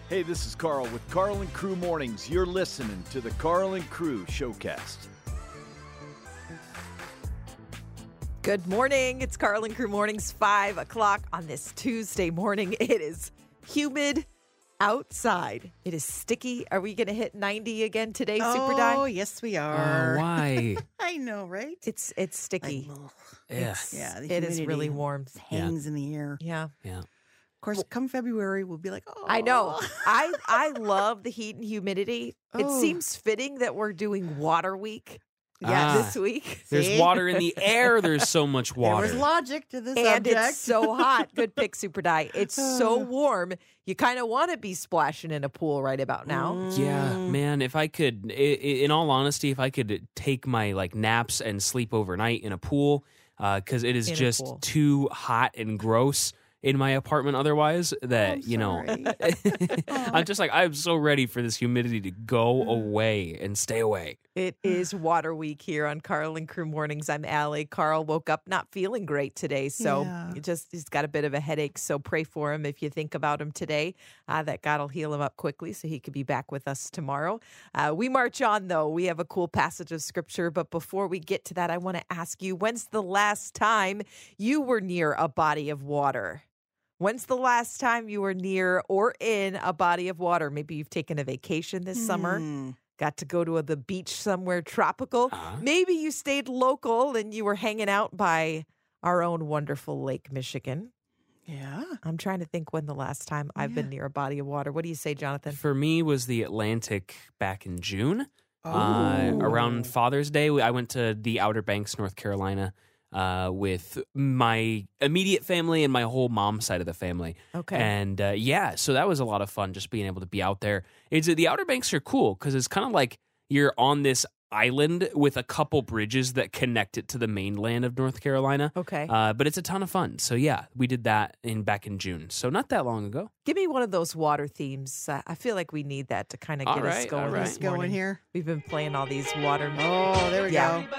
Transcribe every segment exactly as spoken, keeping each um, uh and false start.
Hey, this is Carl with Carl and Crew Mornings. You're listening to the Carl and Crew Showcast. Good morning. It's Carl and Crew Mornings, five o'clock on this Tuesday morning. It is humid outside. It is sticky. Are we going to hit ninety again today, Super Die? Oh, yes, we are. Oh, why? I know, right? It's it's sticky. Like, ugh. Yeah. It's- Yeah, the it is humidity really warm. hangs in the air. Yeah. Yeah. Of course, come February, we'll be like, oh. I know. I I love the heat and humidity. It Oh. seems fitting that we're doing Water Week Ah. this week. There's See? water in the air. There's so much There water. was logic to this And subject. it's so hot. Good pick, Super Die. It's so warm. You kind of want to be splashing in a pool right about now. Yeah, Mm. man, if I could, i- i- in all honesty, if I could take my like naps and sleep overnight in a pool, because it is In a just pool. too hot and gross in my apartment otherwise that, I'm you know, sorry. I'm just like, I'm so ready for this humidity to go away and stay away. It is Water Week here on Carl and Crew Mornings. I'm Allie. Carl woke up not feeling great today, so Yeah. he just he's got a bit of a headache. So pray for him if you think about him today. Uh, that God will heal him up quickly, so he could be back with us tomorrow. Uh, we march on though. We have a cool passage of scripture, but before we get to that, I want to ask you: when's the last time you were near a body of water? When's the last time you were near or in a body of water? Maybe you've taken a vacation this summer. Mm. Got to go to the beach somewhere tropical. Uh-huh. Maybe you stayed local and you were hanging out by our own wonderful Lake Michigan. Yeah. I'm trying to think when the last time I've been Yeah. near a body of water. What do you say, Jonathan? For me, was the Atlantic back in June. Uh, Oh. around Father's Day, I went to the Outer Banks, North Carolina, uh, with my immediate family and my whole mom's side of the family. Okay. And uh, yeah, so that was a lot of fun just being able to be out there. It's the Outer Banks are cool because it's kind of like you're on this island with a couple bridges that connect it to the mainland of North Carolina. Okay. Uh, but it's a ton of fun. So yeah, we did that in back in June. So not that long ago. Give me one of those water themes. Uh, I feel like we need that to kind of All get us right, going all right. this Let's go in morning. here. We've been playing all these water. Oh, there we Yeah. go.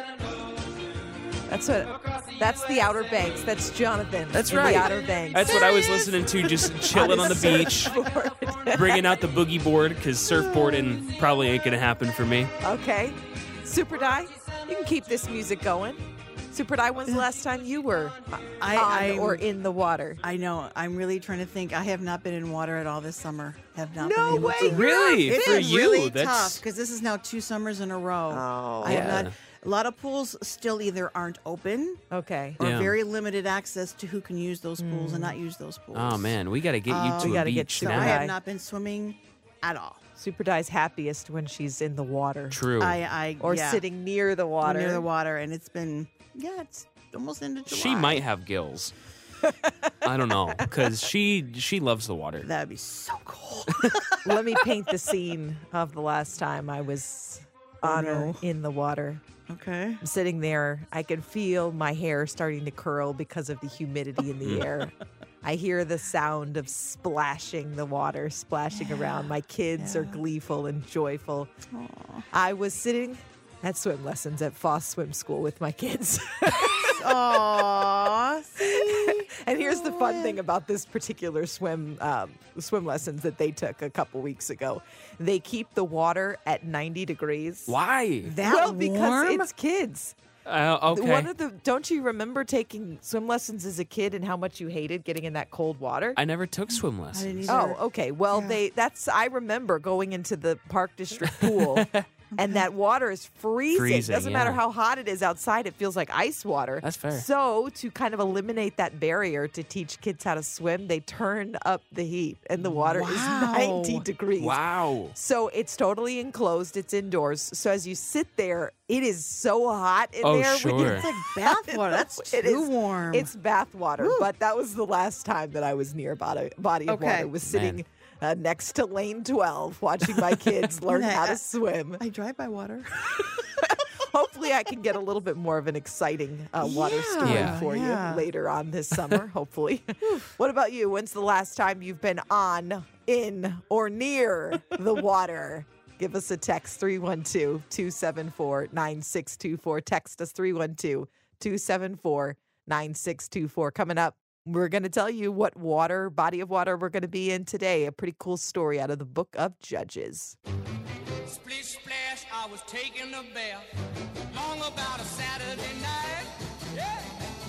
That's what. That's the Outer Banks. That's Jonathan. That's in right. The Outer Banks. That's what I was listening to, just chilling on the beach, bringing out the boogie board because surfboarding probably ain't going to happen for me. Okay. Super Die, you can keep this music going. Super Die, when's the last time you were I, on I'm- or in the water? I know. I'm really trying to think. I have not been in water at all this summer. Have not No been able way. to. Really? It For is you, really that's tough because this is now two summers in a row. Oh. I have Yeah. not. A lot of pools still either aren't open Okay. or Yeah. very limited access to who can use those pools and not use those pools. Oh man, we got to get you Uh, to we a gotta get beach to So now. I that. have not been swimming at all. Super Die's happiest when she's in the water True. I, I or yeah, sitting near the water. near the water, and it's been yeah, it's almost into July. She might have gills. I don't know because she she loves the water. That'd be so cool. Let me paint the scene of the last time I was on or no. in the water. Okay. I'm sitting there. I can feel my hair starting to curl because of the humidity in the air. I hear the sound of splashing the water, splashing around. My kids are yeah. gleeful and joyful. Aw. I was sitting at swim lessons at Foss Swim School with my kids. Aw, see? And here's the fun Oh, thing about this particular swim um, swim lessons that they took a couple weeks ago. They keep the water at ninety degrees. Why? That well, because warm? it's kids. Uh, okay. One of the don't you remember taking swim lessons as a kid and how much you hated getting in that cold water? I never took swim I lessons. didn't Oh, either. okay. Well, Yeah. they that's I remember going into the Park District pool and that water is freezing. Freezing, Doesn't matter yeah. how hot it is outside, it feels like ice water. That's fair. So, to kind of eliminate that barrier to teach kids how to swim, they turned up the heat and the water Wow. is ninety degrees. Wow. So it's totally enclosed. It's indoors. So as you sit there, it is so hot in Oh, there. When you, sure. It's like bath water. That's too It is- warm. It's bath water. Woo. But that was the last time that I was near a body, body of Okay. water. Was sitting uh, next to lane twelve, watching my kids learn how to swim. I drive by water. Hopefully, I can get a little bit more of an exciting uh, water Yeah, story Yeah. for yeah. you later on this summer, hopefully. What about you? When's the last time you've been on, in, or near the water? Give us a text, three one two, two seven four, nine six two four. Text us, three one two, two seven four, nine six two four. Coming up, we're going to tell you what water, body of water we're going to be in today. A pretty cool story out of the book of Judges. Splish splash, I was taking a bath, long about a Saturday night. Yeah.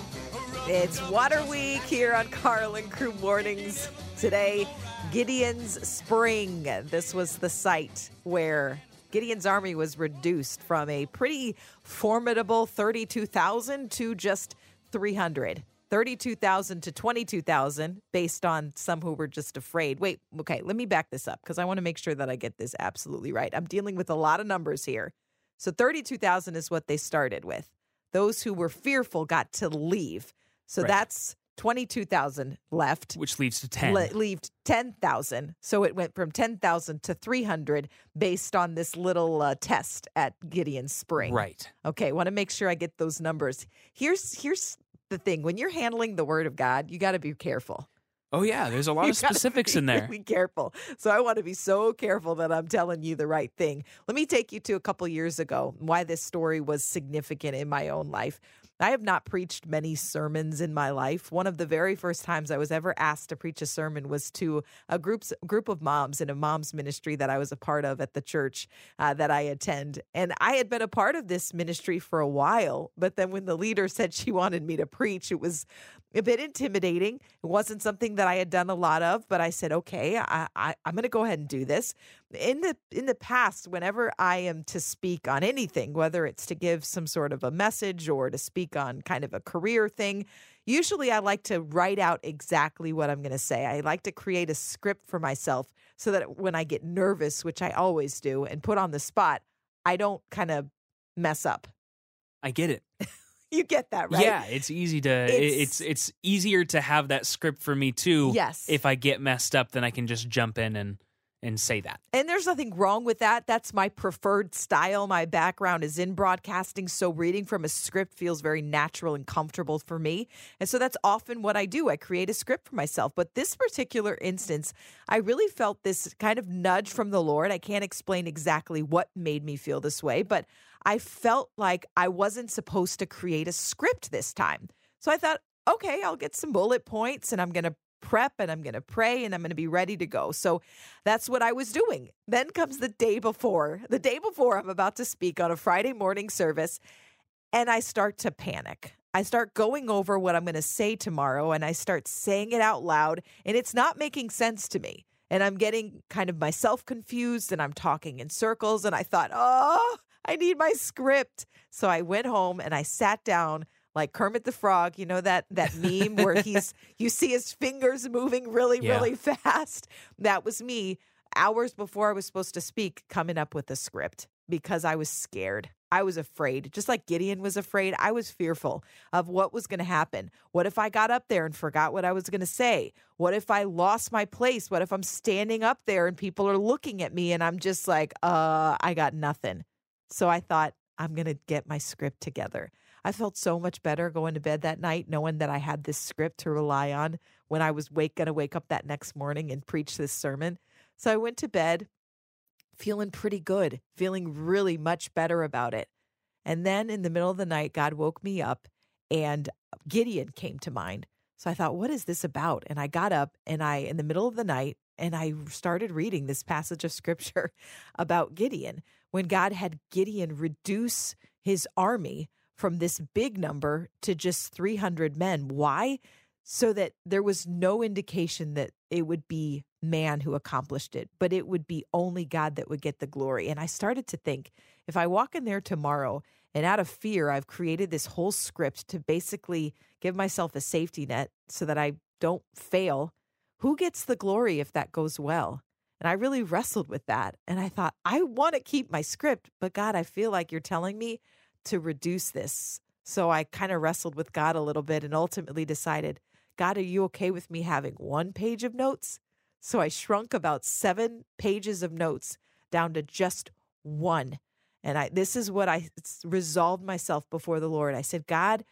It's Water Week here on Carl and Crew Mornings. Today, Gideon's Spring. This was the site where Gideon's army was reduced from a pretty formidable thirty-two thousand to just three hundred. thirty-two thousand to twenty-two thousand based on some who were just afraid. Wait, okay, let me back this up because I want to make sure that I get this absolutely right. I'm dealing with a lot of numbers here. So thirty-two thousand is what they started with. Those who were fearful got to leave. So Right. that's twenty-two thousand left. Which leads to ten. Le- leaved ten thousand. So it went from ten thousand to three hundred based on this little uh, test at Gideon's Spring. Right. Okay, want to make sure I get those numbers. Here's here's the thing. When you're handling the word of God, you got to be careful. Oh, yeah. There's a lot You of gotta specifics be in there. Really careful. So I want to be so careful that I'm telling you the right thing. Let me take you to a couple years ago, why this story was significant in my own life. I have not preached many sermons in my life. One of the very first times I was ever asked to preach a sermon was to a group, group of moms in a mom's ministry that I was a part of at the church uh, that I attend. And I had been a part of this ministry for a while, but then when the leader said she wanted me to preach, it was a bit intimidating. It wasn't something that I had done a lot of, but I said, okay, I, I, I'm going to go ahead and do this. In the in the past, whenever I am to speak on anything, whether it's to give some sort of a message or to speak on kind of a career thing, usually I like to write out exactly what I'm going to say. I like to create a script for myself so that when I get nervous, which I always do, and put on the spot, I don't kind of mess up. I get it. You get that, right? Yeah, it's easy to It's- it's it's easier to have that script for me too. Yes. If I get messed up, then I can just jump in and and say that. And there's nothing wrong with that. That's my preferred style. My background is in broadcasting, so reading from a script feels very natural and comfortable for me. And so that's often what I do. I create a script for myself. But this particular instance, I really felt this kind of nudge from the Lord. I can't explain exactly what made me feel this way, but I felt like I wasn't supposed to create a script this time. So I thought, okay, I'll get some bullet points and I'm going to prep and I'm going to pray and I'm going to be ready to go. So that's what I was doing. Then comes the day before. The day before I'm about to speak on a Friday morning service, and I start to panic. I start going over what I'm going to say tomorrow, and I start saying it out loud, and it's not making sense to me. And I'm getting kind of myself confused, and I'm talking in circles, and I thought, oh, I need my script. So I went home and I sat down like Kermit the Frog, you know, that that meme where he's you see his fingers moving really, Yeah. really fast. That was me hours before I was supposed to speak, coming up with a script because I was scared. I was afraid. Just like Gideon was afraid, I was fearful of what was going to happen. What if I got up there and forgot what I was going to say? What if I lost my place? What if I'm standing up there and people are looking at me and I'm just like, uh, I got nothing. So I thought, I'm going to get my script together. I felt so much better going to bed that night, knowing that I had this script to rely on when I was wake, going to wake up that next morning and preach this sermon. So I went to bed feeling pretty good, feeling really much better about it. And then in the middle of the night, God woke me up and Gideon came to mind. So I thought, what is this about? And I got up and I, in the middle of the night, and I started reading this passage of scripture about Gideon, when God had Gideon reduce his army from this big number to just three hundred men. Why? So that there was no indication that it would be man who accomplished it, but it would be only God that would get the glory. And I started to think, if I walk in there tomorrow and out of fear, I've created this whole script to basically give myself a safety net so that I don't fail, who gets the glory if that goes well? And I really wrestled with that. And I thought, I want to keep my script, but God, I feel like you're telling me to reduce this. So I kind of wrestled with God a little bit and ultimately decided, God, are you okay with me having one page of notes? So I shrunk about seven pages of notes down to just one. And I this is what I resolved myself before the Lord. I said, God,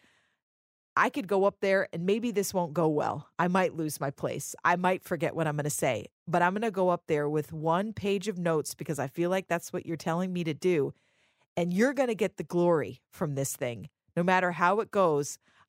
I could go up there and maybe this won't go well. I might lose my place. I might forget what I'm going to say, but I'm going to go up there with one page of notes because I feel like that's what you're telling me to do. And you're going to get the glory from this thing. No matter how it goes,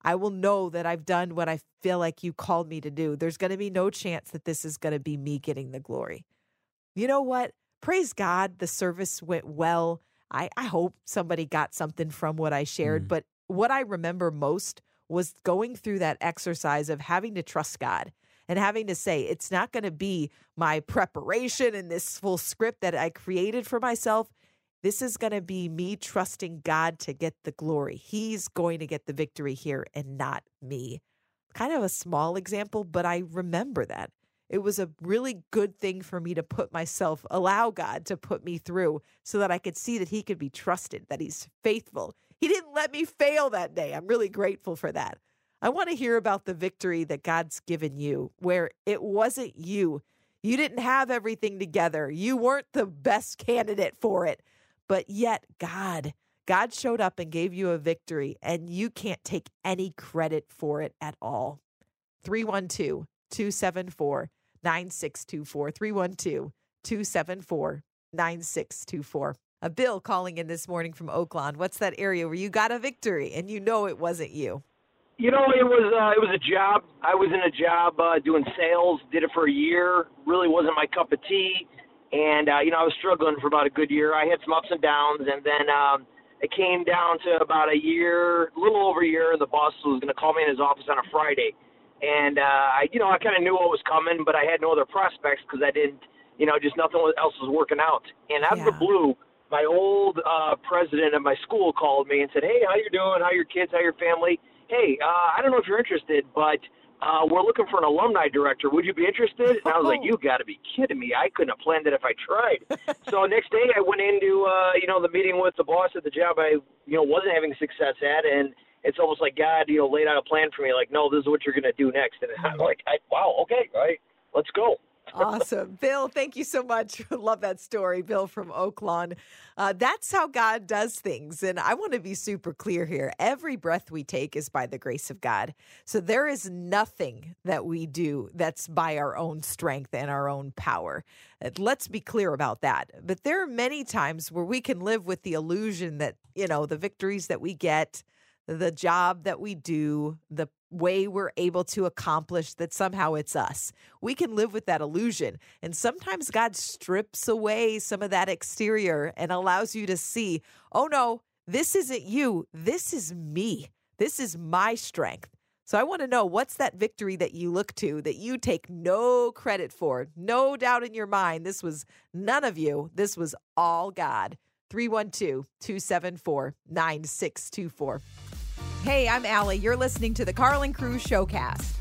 I will know that I've done what I feel like you called me to do. There's going to be no chance that this is going to be me getting the glory. You know what? Praise God. The service went well. I, I hope somebody got something from what I shared. Mm. But what I remember most was going through that exercise of having to trust God and having to say, it's not going to be my preparation and this full script that I created for myself. This is going to be me trusting God to get the glory. He's going to get the victory here and not me. Kind of a small example, but I remember that. It was a really good thing for me to put myself, allow God to put me through so that I could see that he could be trusted, that he's faithful. He didn't let me fail that day. I'm really grateful for that. I want to hear about the victory that God's given you, where it wasn't you. You didn't have everything together. You weren't the best candidate for it. But yet God, God showed up and gave you a victory, and you can't take any credit for it at all. three one two, two seven four, nine six two four, three one two, two seven four, nine six two four. A Bill calling in this morning from Oaklawn. What's that area where you got a victory and you know it wasn't you? You know, it was uh, it was a job. I was in a job uh, doing sales, did it for a year, really wasn't my cup of tea. And, uh, you know, I was struggling for about a good year. I had some ups and downs, and then um, it came down to about a year, a little over a year, and the boss was going to call me in his office on a Friday. And, uh, I, you know, I kind of knew what was coming, but I had no other prospects because I didn't, you know, just nothing else was working out. And out Yeah. of the blue, my old uh, president of my school called me and said, hey, how you doing? How your kids? How your family? Hey, uh, I don't know if you're interested, but Uh, we're looking for an alumni director. Would you be interested? And I was like, you got to be kidding me. I couldn't have planned it if I tried. So next day I went into, uh, you know, the meeting with the boss at the job I, you know, wasn't having success at. And it's almost like God, you know, laid out a plan for me. Like, no, this is what you're going to do next. And I'm like, I, wow, okay, all right, let's go. Awesome. Bill, thank you so much. Love that story, Bill from Oaklawn. Uh, that's how God does things. And I want to be super clear here. Every breath we take is by the grace of God. So there is nothing that we do that's by our own strength and our own power. Let's be clear about that. But there are many times where we can live with the illusion that, you know, the victories that we get, the job that we do, the way we're able to accomplish that somehow it's us. We can live with that illusion. And sometimes God strips away some of that exterior and allows you to see, oh no, this isn't you. This is me. This is my strength. So I want to know, what's that victory that you look to that you take no credit for? No doubt in your mind, this was none of you. This was all God. three one two, two seven four, nine six two four. Hey, I'm Allie. You're listening to the Carl and Crew Showcast.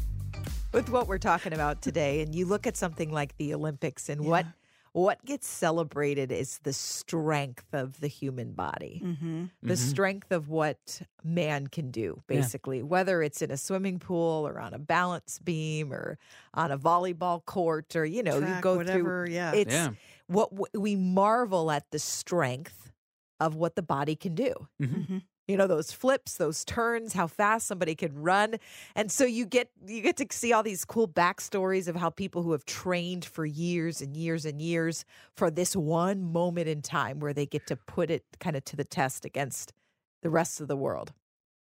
With what we're talking about today, and you look at something like the Olympics, and yeah. what what gets celebrated is the strength of the human body, Mm-hmm. the Mhm. strength of what man can do, basically, yeah. whether it's in a swimming pool or on a balance beam or on a volleyball court, or, you know, Track, you go whatever, through. yeah. It's Yeah. what w- we marvel at the strength of what the body can do. Mm-hmm. You know, those flips, those turns, how fast somebody can run. And so you get you get to see all these cool backstories of how people who have trained for years and years and years for this one moment in time where they get to put it kind of to the test against the rest of the world.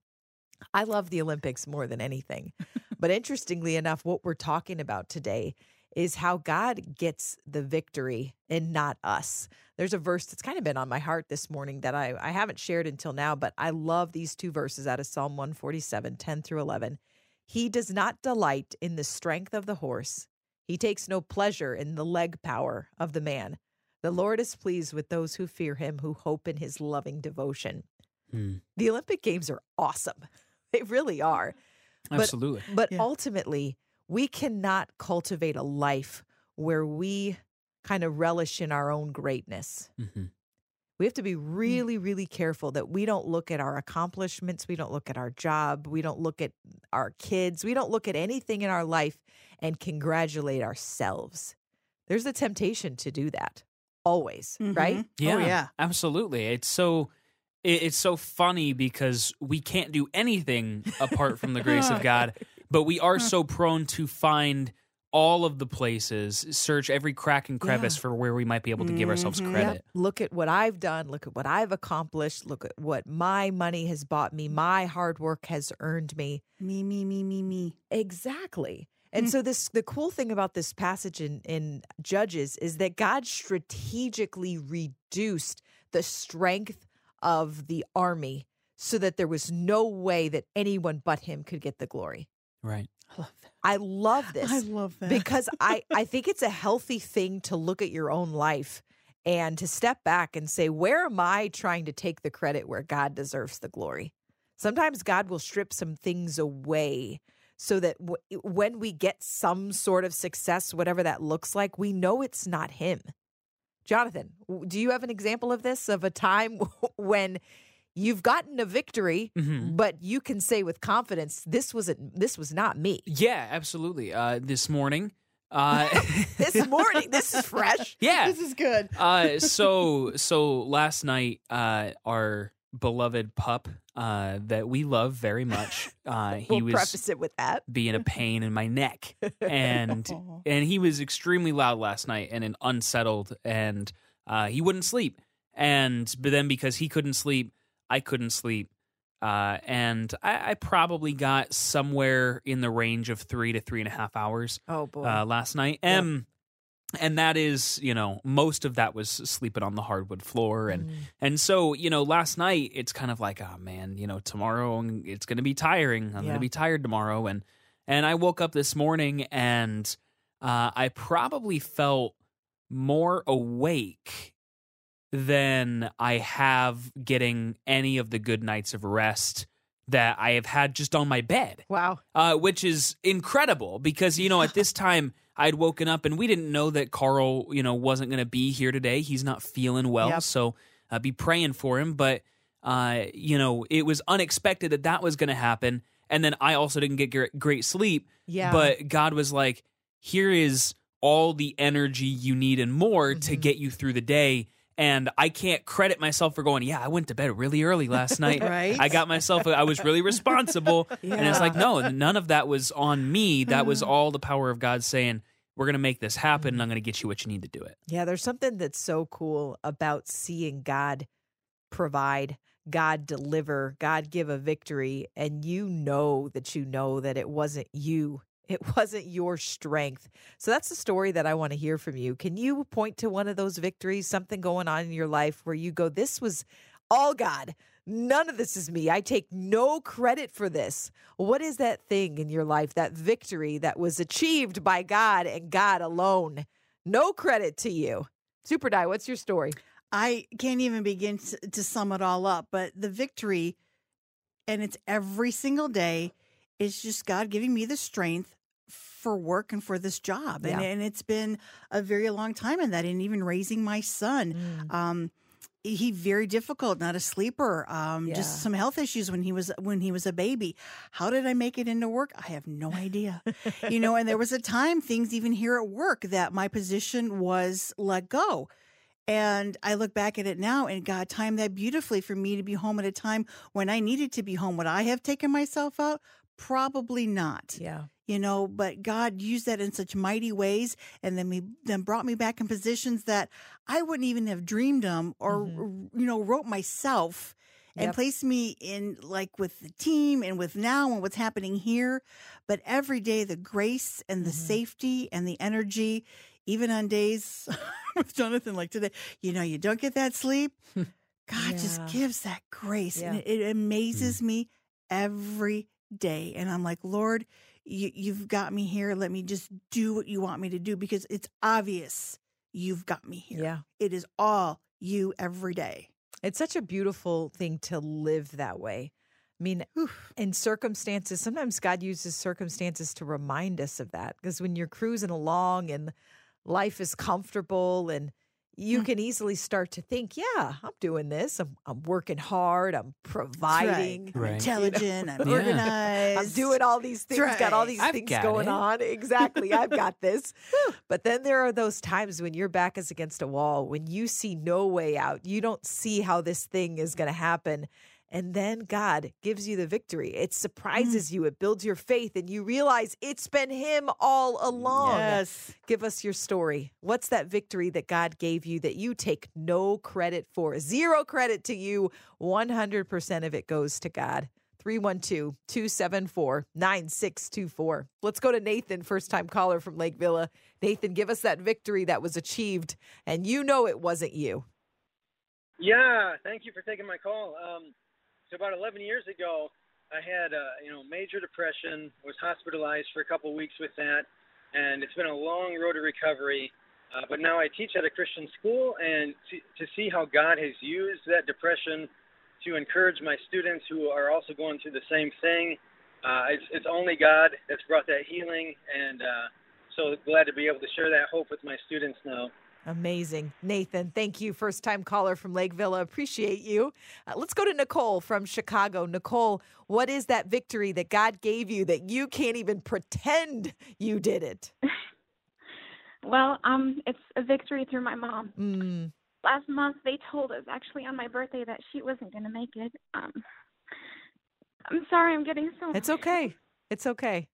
I love the Olympics more than anything. But interestingly enough, what we're talking about today is how God gets the victory and not us. There's a verse that's kind of been on my heart this morning that I, I haven't shared until now, but I love these two verses out of Psalm one forty-seven, ten through eleven. He does not delight in the strength of the horse. He takes no pleasure in the leg power of the man. The Lord is pleased with those who fear him, who hope in his loving devotion. Hmm. The Olympic Games are awesome. They really are. But- Absolutely. But Yeah. ultimately, we cannot cultivate a life where we kind of relish in our own greatness. hmm We have to be really, really careful that we don't look at our accomplishments. We don't look at our job. We don't look at our kids. We don't look at anything in our life and congratulate ourselves. There's a temptation to do that always, Mhm. right? Yeah, Oh, yeah. absolutely. It's so it, it's so funny because we can't do anything apart from the grace of God, but we are so prone to find all of the places, search every crack and crevice Yeah. for where we might be able to give ourselves Mhm. credit. Yep. Look at what I've done. Look at what I've accomplished. Look at what my money has bought me. My hard work has earned me. Me, me, me, me, me. Exactly. And Hmm. so this the cool thing about this passage in, in Judges is that God strategically reduced the strength of the army so that there was no way that anyone but him could get the glory. Right. I love that. I love this. I love that. because I, I think it's a healthy thing to look at your own life and to step back and say, where am I trying to take the credit where God deserves the glory? Sometimes God will strip some things away so that w- when we get some sort of success, whatever that looks like, we know it's not him. Jonathan, w- do you have an example of this, of a time when you've gotten a victory, Mhm. but you can say with confidence, this wasn't, this was not me. Yeah, absolutely. Uh, this morning, uh, This morning, this is fresh. yeah. This is good. Uh, so so last night, uh, our beloved pup, uh, that we love very much, uh, he We'll was preface it with that. being a pain in my neck, and Aw. and he was extremely loud last night and, and unsettled, and uh, he wouldn't sleep, and but then because he couldn't sleep, I couldn't sleep. Uh, and I, I probably got somewhere in the range of three to three and a half hours Oh boy. uh, last night. Yep. Um, and that is, you know, most of that was sleeping on the hardwood floor. And, Mm. and so, you know, last night it's kind of like, oh man, you know, tomorrow it's going to be tiring. I'm Yeah. going to be tired tomorrow. And, and I woke up this morning and uh, I probably felt more awake than I have getting any of the good nights of rest that I have had just on my bed, Wow. uh, which is incredible because, you know, at this time I'd woken up and we didn't know that Carl, you know, wasn't going to be here today. He's not feeling well. Yep. So uh, be praying for him. But, uh, you know, it was unexpected that that was going to happen. And then I also didn't get gr- great sleep. Yeah. But God was like, here is all the energy you need and more to Mhm. get you through the day. And I can't credit myself for going, yeah, I went to bed really early last night. Right? I got myself, I was really responsible. And it's like, Yeah. no, none of that was on me. That was all the power of God saying, we're going to make this happen and I'm going to get you what you need to do it. Yeah, there's something that's so cool about seeing God provide, God deliver, God give a victory, and you know that you know that it wasn't you. It wasn't your strength. So that's the story that I want to hear from you. Can you point to one of those victories, something going on in your life where you go, this was all God. None of this is me. I take no credit for this. What is that thing in your life, that victory that was achieved by God and God alone? No credit to you. Super Di, what's your story? I can't even begin to, to sum it all up, but the victory, and it's every single day, is just God giving me the strength for work and for this job. And, Yeah. and it's been a very long time in that, and even raising my son. Mm. Um, he very difficult, not a sleeper. Um, Yeah. Just some health issues when he was when he was a baby. How did I make it into work? I have no idea. you know, and there was a time, things even here at work, that my position was let go. And I look back at it now, and God timed that beautifully for me to be home at a time when I needed to be home. Would I have taken myself out? Probably not. Yeah. You know, but God used that in such mighty ways, and then we then brought me back in positions that I wouldn't even have dreamed of, or you know, wrote myself, and Yep. placed me in, like, with the team and with now and what's happening here. But every day, the grace and the Mhm. safety and the energy, even on days with Jonathan like today, you know, you don't get that sleep. God just Yeah. gives that grace, Yeah. and it, it amazes me every day. And I'm like, Lord, you, you've got me here. Let me just do what you want me to do, because it's obvious you've got me here. Yeah. It is all you every day. It's such a beautiful thing to live that way. I mean, in circumstances, sometimes God uses circumstances to remind us of that. Because when you're cruising along and life is comfortable, and you Mm. can easily start to think, yeah, I'm doing this. I'm, I'm working hard. I'm providing. I'm Right. intelligent. I'm Yeah. organized. I'm doing all these things, That's got all right. these I've things got going it. on. Exactly. I've got this. But then there are those times when your back is against a wall, when you see no way out. You don't see how this thing is going to happen. And then God gives you the victory. It surprises mm. you. It builds your faith, and you realize it's been him all along. Yes. Give us your story. What's that victory that God gave you that you take no credit for? Zero credit to you. one hundred percent of it goes to God. three one two, two seven four, nine six two four. Let's go to Nathan, first-time caller from Lake Villa. Nathan, give us that victory that was achieved, and you know it wasn't you. Yeah, thank you for taking my call. Um, so about eleven years ago, I had uh, you know major depression, was hospitalized for a couple weeks with that, and it's been a long road to recovery. Uh, but now I teach at a Christian school, and to, to see how God has used that depression to encourage my students who are also going through the same thing. Uh, it's, it's only God that's brought that healing, and uh, so glad to be able to share that hope with my students now. Amazing. Nathan, thank you. First-time caller from Lake Villa. Appreciate you. Uh, let's go to Nicole from Chicago. Nicole, what is that victory that God gave you that you can't even pretend you did it? Well, um, it's a victory through my mom. Mm. Last month, they told us, actually on my birthday, that she wasn't going to make it. Um, I'm sorry I'm getting so It's okay. It's okay.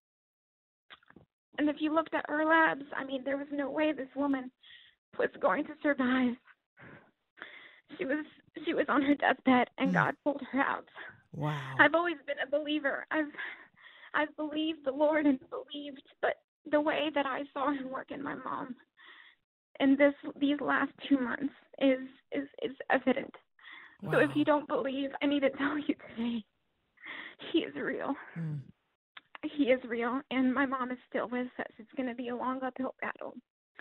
And if you looked at her labs, I mean, there was no way this woman was going to survive. She was she was on her deathbed, and mm. God pulled her out. Wow. I've always been a believer. I've I've believed the Lord and believed, but the way that I saw him work in my mom in this these last two months is is, is evident. Wow. So if you don't believe, I need to tell you today, he is real. Mm. He is real, and my mom is still with us. It's going to be a long uphill battle,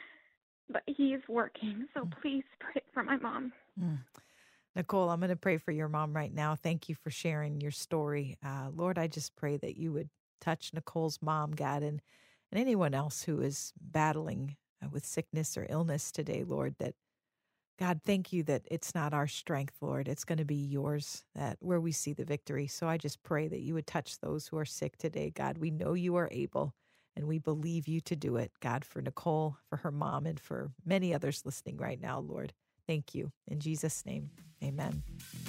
but he is working. So please pray for my mom. Mm. Nicole, I'm going to pray for your mom right now. Thank you for sharing your story. Uh, Lord, I just pray that you would touch Nicole's mom, God, and, and anyone else who is battling uh, with sickness or illness today, Lord, that God, thank you that it's not our strength, Lord. It's going to be yours, that where we see the victory. So I just pray that you would touch those who are sick today, God. We know you are able, and we believe you to do it, God, for Nicole, for her mom, and for many others listening right now, Lord. Thank you. In Jesus' name, amen.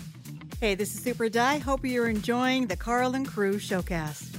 Hey, this is Super Di. Hope you're enjoying the Carl and Crew Showcast.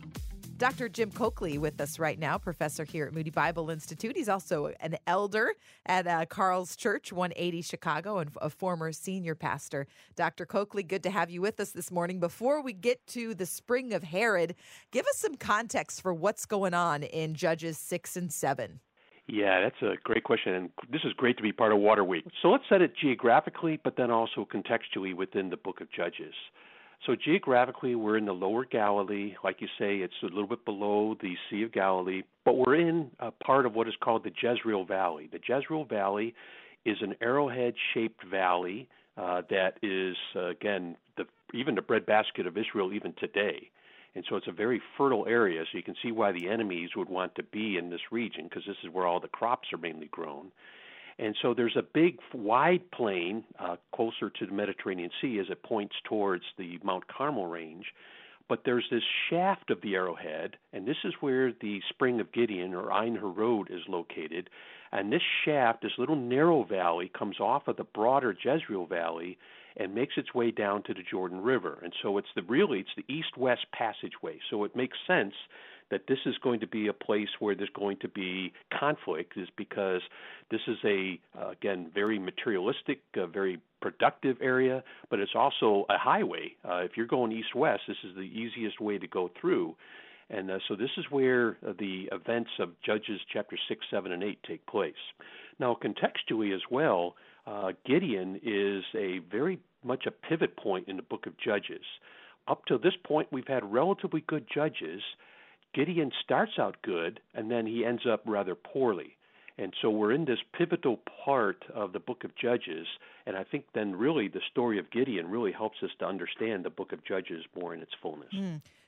Doctor Jim Coakley with us right now, professor here at Moody Bible Institute. He's also an elder at uh, Carl's Church, one eighty Chicago, and a former senior pastor. Doctor Coakley, good to have you with us this morning. Before we get to the spring of Herod, give us some context for what's going on in Judges six and seven. Yeah, that's a great question, and this is great to be part of Water Week. So let's set it geographically, but then also contextually within the book of Judges. So geographically, we're in the lower Galilee. Like you say, it's a little bit below the Sea of Galilee, but we're in a part of what is called the Jezreel Valley. The Jezreel Valley is an arrowhead-shaped valley uh, that is, uh, again, the, even the breadbasket of Israel even today. And so it's a very fertile area, so you can see why the enemies would want to be in this region, because this is where all the crops are mainly grown. And so there's a big, wide plain uh, closer to the Mediterranean Sea as it points towards the Mount Carmel range. But there's this shaft of the arrowhead, and this is where the Spring of Gideon, or Ein Harod, is located. And this shaft, this little narrow valley, comes off of the broader Jezreel Valley and makes its way down to the Jordan River. And so it's the really it's the east-west passageway. So it makes sense that this is going to be a place where there's going to be conflict, is because this is a, uh, again, very materialistic, uh, very productive area, but it's also a highway. Uh, if you're going east-west, this is the easiest way to go through. And uh, so this is where uh, the events of Judges chapter six, seven, and eight take place. Now, contextually as well, uh, Gideon is a very much a pivot point in the book of Judges. Up to this point, we've had relatively good judges. Gideon starts out good, and then he ends up rather poorly. And so we're in this pivotal part of the book of Judges, and I think then really the story of Gideon really helps us to understand the book of Judges more in its fullness. Mm.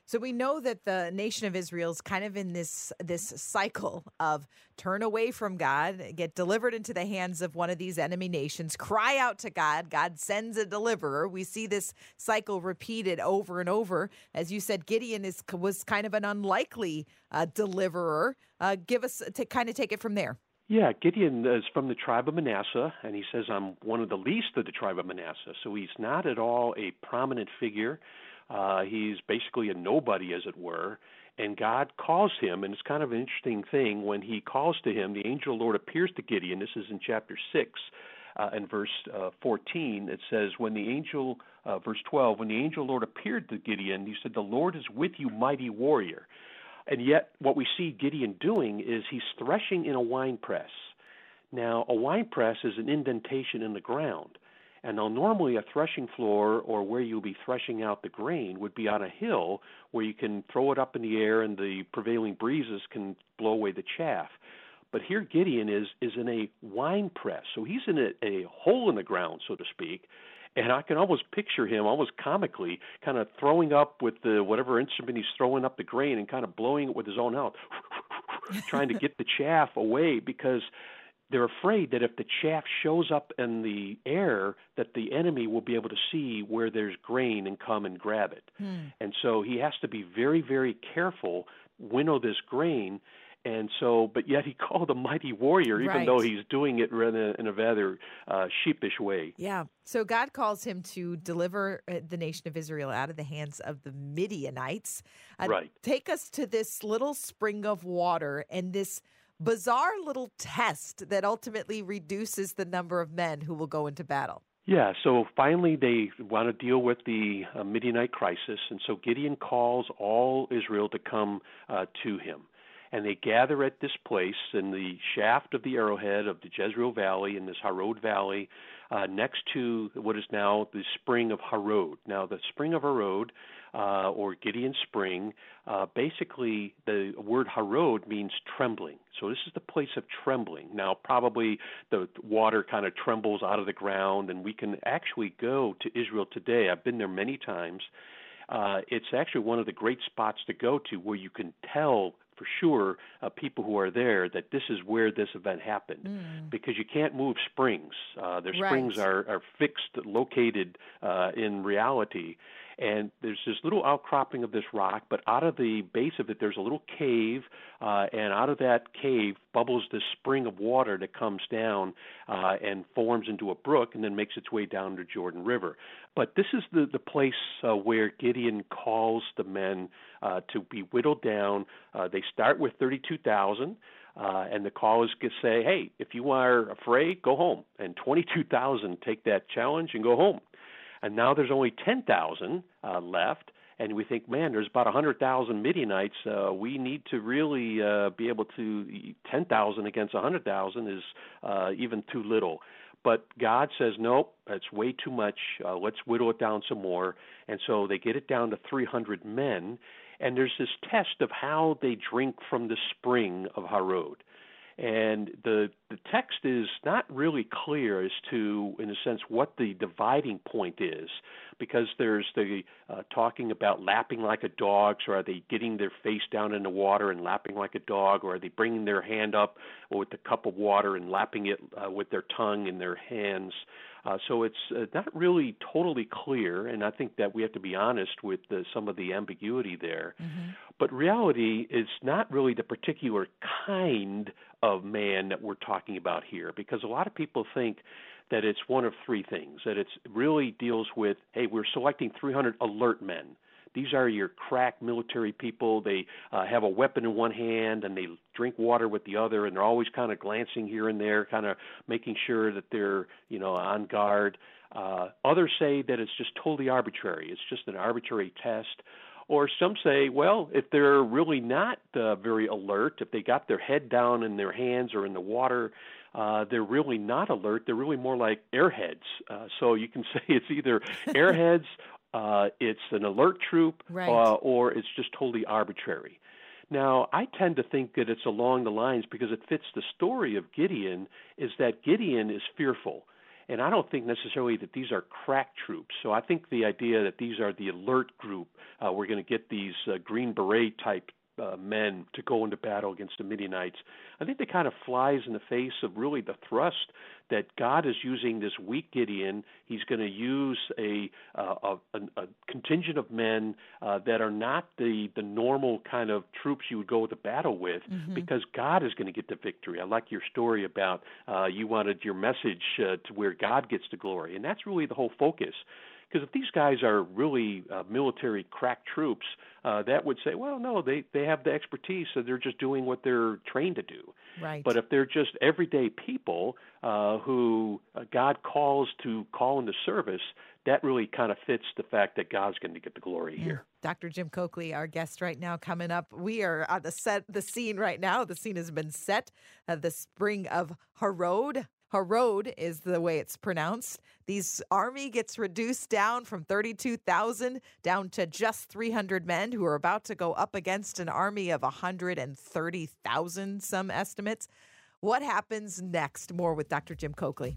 So we know that the nation of Israel is kind of in this this cycle of turn away from God, get delivered into the hands of one of these enemy nations, cry out to God, God sends a deliverer. We see this cycle repeated over and over. As you said, Gideon is was kind of an unlikely uh, deliverer. Uh, give us to kind of take it from there. Yeah, Gideon is from the tribe of Manasseh, and he says, I'm one of the least of the tribe of Manasseh. So he's not at all a prominent figure. Uh, he's basically a nobody, as it were, and God calls him, and it's kind of an interesting thing. When he calls to him, the angel of the Lord appears to Gideon. This is in chapter six, uh, and verse uh, fourteen. It says, when the angel, uh, verse twelve, when the angel of the Lord appeared to Gideon, he said, the Lord is with you, mighty warrior. And yet what we see Gideon doing is he's threshing in a wine press. Now, a wine press is an indentation in the ground. And now normally a threshing floor, or where you'll be threshing out the grain, would be on a hill where you can throw it up in the air and the prevailing breezes can blow away the chaff. But here Gideon is is in a wine press. So he's in a, a hole in the ground, so to speak. And I can almost picture him, almost comically, kind of throwing up with the whatever instrument he's throwing up the grain and kind of blowing it with his own mouth, trying to get the chaff away, because they're afraid that if the chaff shows up in the air, that the enemy will be able to see where there's grain and come and grab it. Hmm. And so he has to be very, very careful, winnow this grain. And so, but yet he called a mighty warrior, even right. though he's doing it in a, in a rather uh, sheepish way. Yeah. So God calls him to deliver the nation of Israel out of the hands of the Midianites. Uh, right. Take us to this little spring of water and this bizarre little test that ultimately reduces the number of men who will go into battle. Yeah, so finally they want to deal with the uh, Midianite crisis, and so Gideon calls all Israel to come uh, to him. And they gather at this place in the shaft of the arrowhead of the Jezreel Valley, in this Harod Valley, uh, next to what is now the spring of Harod. Now, the spring of Harod, uh, or Gideon Spring, uh, basically the word Harod means trembling. So this is the place of trembling. Now, probably the water kind of trembles out of the ground, and we can actually go to Israel today. I've been there many times. Uh, it's actually one of the great spots to go to where you can tell for sure uh, people who are there that this is where this event happened, mm. because you can't move springs. Uh, their springs right. are, are fixed, located uh, in reality. And there's this little outcropping of this rock, but out of the base of it, there's a little cave, uh, and out of that cave bubbles this spring of water that comes down uh, and forms into a brook and then makes its way down to Jordan River. But this is the, the place uh, where Gideon calls the men uh, to be whittled down. Uh, they start with thirty-two thousand. Uh, and the call is to say, hey, if you are afraid, go home. And twenty-two thousand take that challenge and go home. And now there's only ten thousand uh, left, and we think, man, there's about one hundred thousand Midianites. Uh, we need to really uh, be able to, ten thousand against one hundred thousand is uh, even too little. But God says, nope, that's way too much. Uh, let's whittle it down some more. And so they get it down to three hundred men, and there's this test of how they drink from the spring of Harod. And the the text is not really clear as to, in a sense, what the dividing point is, because there's the uh, talking about lapping like a dog. So are they getting their face down in the water and lapping like a dog, or are they bringing their hand up with the cup of water and lapping it uh, with their tongue and their hands? Uh, so it's uh, not really totally clear, and I think that we have to be honest with the, some of the ambiguity there. Mm-hmm. But reality is not really the particular kind of man that we're talking about here, because a lot of people think that it's one of three things, that it really deals with, hey, we're selecting three hundred alert men. These are your crack military people. They uh, have a weapon in one hand and they drink water with the other, and they're always kind of glancing here and there, kind of making sure that they're, you know, on guard. Uh, others say that it's just totally arbitrary. It's just an arbitrary test. Or some say, well, if they're really not uh, very alert, if they got their head down in their hands or in the water, uh, they're really not alert. They're really more like airheads. Uh, so you can say it's either airheads, uh, it's an alert troop, right. uh, or it's just totally arbitrary. Now, I tend to think that it's along the lines, because it fits the story of Gideon, is that Gideon is fearful. And I don't think necessarily that these are crack troops. So I think the idea that these are the alert group, uh, we're going to get these uh, Green Beret type uh, men to go into battle against the Midianites, I think that kind of flies in the face of really the thrust that God is using this weak Gideon. He's going to use a, uh, a, a contingent of men uh, that are not the, the normal kind of troops you would go to battle with, mm-hmm. because God is going to get the victory. I like your story about uh, you wanted your message uh, to where God gets the glory, and that's really the whole focus. Because if these guys are really uh, military crack troops, uh, that would say, well, no, they, they have the expertise, so they're just doing what they're trained to do. Right. But if they're just everyday people uh, who uh, God calls to call into service, that really kind of fits the fact that God's going to get the glory mm. here. Doctor Jim Coakley, our guest right now, coming up. We are on the set, the scene right now. The scene has been set. Uh, the spring of Harod. Harod is the way it's pronounced. These army gets reduced down from thirty-two thousand down to just three hundred men who are about to go up against an army of one hundred thirty thousand, some estimates. What happens next? More with Doctor Jim Coakley.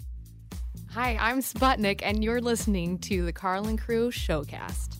Hi, I'm Sputnik, and you're listening to the Carlin Crew Showcast.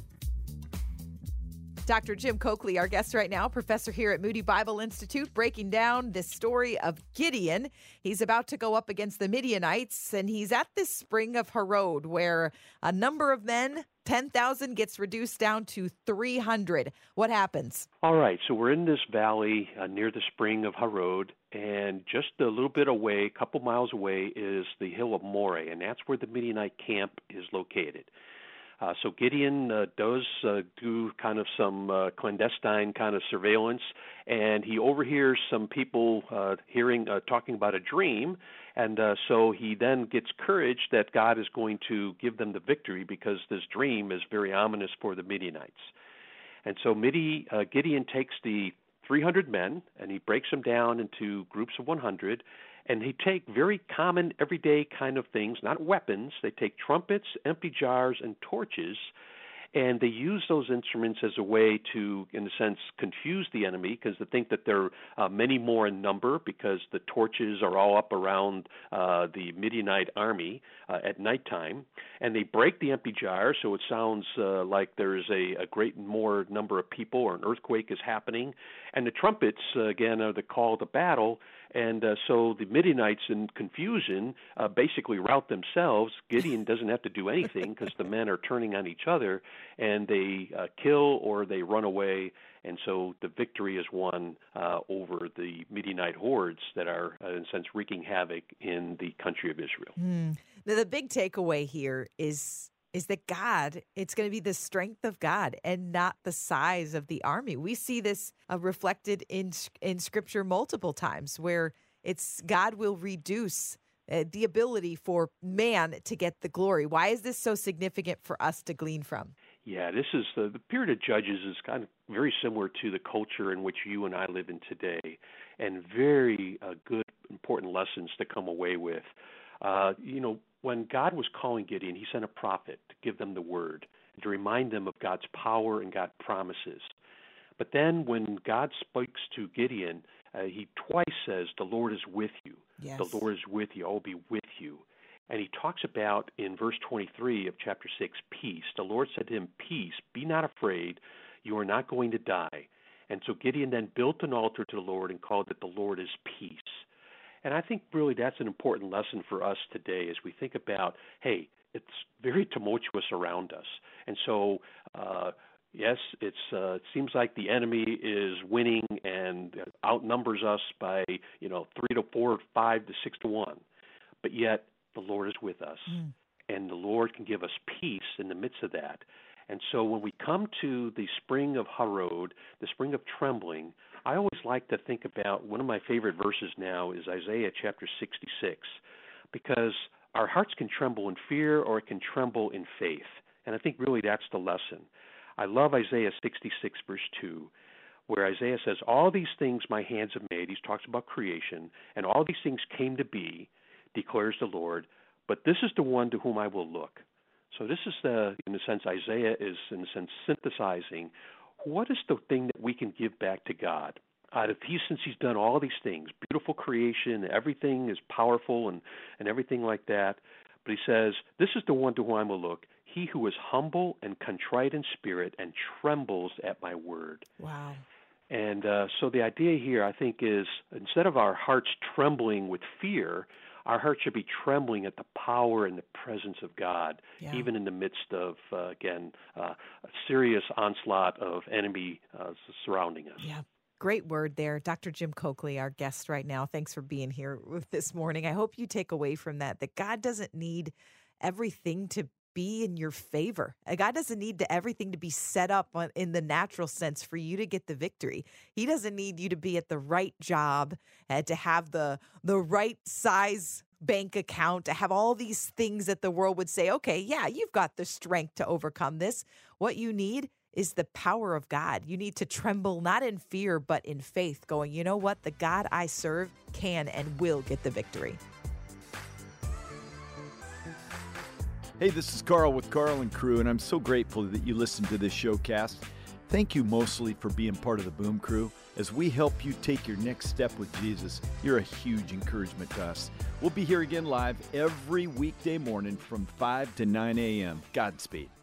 Doctor Jim Coakley, our guest right now, professor here at Moody Bible Institute, breaking down this story of Gideon. He's about to go up against the Midianites, and he's at this spring of Harod, where a number of men, ten thousand, gets reduced down to three hundred. What happens? All right, so we're in this valley uh, near the spring of Harod, and just a little bit away, a couple miles away, is the hill of Moreh, and that's where the Midianite camp is located. Uh, so Gideon uh, does uh, do kind of some uh, clandestine kind of surveillance, and he overhears some people uh, hearing uh, talking about a dream, and uh, so he then gets courage that God is going to give them the victory because this dream is very ominous for the Midianites. And so Midi, uh, Gideon takes the three hundred men, and he breaks them down into groups of one hundred, and they take very common, everyday kind of things, not weapons. They take trumpets, empty jars, and torches, and they use those instruments as a way to, in a sense, confuse the enemy, because they think that there are uh, many more in number because the torches are all up around uh, the Midianite army uh, at nighttime. And they break the empty jars, so it sounds uh, like there's a, a great more number of people or an earthquake is happening. And the trumpets, uh, again, are the call to battle. And uh, so the Midianites, in confusion, uh, basically rout themselves. Gideon doesn't have to do anything because the men are turning on each other, and they uh, kill or they run away. And so the victory is won uh, over the Midianite hordes that are, uh, in a sense, wreaking havoc in the country of Israel. Mm. Now, the big takeaway here is is that God, it's going to be the strength of God and not the size of the army. We see this uh, reflected in in Scripture multiple times, where it's God will reduce uh, the ability for man to get the glory. Why is this so significant for us to glean from? Yeah, this is the, the period of Judges is kind of very similar to the culture in which you and I live in today, and very uh, good, important lessons to come away with. Uh, you know, when God was calling Gideon, he sent a prophet to give them the word, to remind them of God's power and God's promises. But then when God speaks to Gideon, uh, he twice says, the Lord is with you. Yes. The Lord is with you. I will be with you. And he talks about, in verse twenty-three of chapter six, peace. The Lord said to him, peace, be not afraid. You are not going to die. And so Gideon then built an altar to the Lord and called it the Lord is peace. And I think really that's an important lesson for us today as we think about, hey, it's very tumultuous around us. And so, uh, yes, it's uh, it seems like the enemy is winning and outnumbers us by, you know, three to four, five to six to one. But yet the Lord is with us, mm. and the Lord can give us peace in the midst of that. And so when we come to the spring of Harod, the spring of trembling, I always like to think about one of my favorite verses now is Isaiah chapter sixty-six, because our hearts can tremble in fear or it can tremble in faith. And I think really that's the lesson. I love Isaiah sixty-six, verse two, where Isaiah says, all these things my hands have made, he talks about creation, and all these things came to be, declares the Lord, but this is the one to whom I will look. So this is the, in a sense, Isaiah is, in a sense, synthesizing what is the thing that we can give back to God? Out of he, since he's done all these things, beautiful creation, everything is powerful and, and everything like that, But he says, this is the one to whom I will look, he who is humble and contrite in spirit and trembles at my word. Wow. And uh, so the idea here, I think, is instead of our hearts trembling with fear, our hearts should be trembling at the power and the presence of God, Yeah. even in the midst of, uh, again, uh, a serious onslaught of enemy uh, surrounding us. Yeah. Great word there. Doctor Jim Coakley, our guest right now. Thanks for being here with this morning. I hope you take away from that that God doesn't need everything to be in your favor. God doesn't need to, everything to be set up on, in the natural sense for you to get the victory. He doesn't need you to be at the right job and to have the the right size bank account, to have all these things that the world would say, okay, yeah, you've got the strength to overcome this. What you need is the power of God. You need to tremble, not in fear, but in faith, going, you know what? The God I serve can and will get the victory. Hey, this is Carl with Carl and Crew, and I'm so grateful that you listened to this showcast. Thank you mostly for being part of the Boom Crew. As we help you take your next step with Jesus, you're a huge encouragement to us. We'll be here again live every weekday morning from five to nine a.m. Godspeed.